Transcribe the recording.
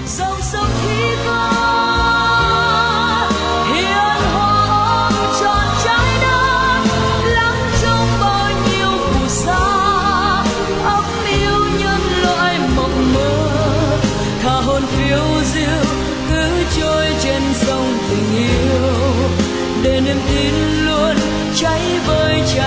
dòng sông khi có hiền hòa ôm trọn trái đất, lắng trong bao nhiêu phù sa ấm yêu nhân loại mộng mơ. Thả hồn phiêu diêu cứ trôi trên sông tình yêu, để niềm tin luôn cháy vơi.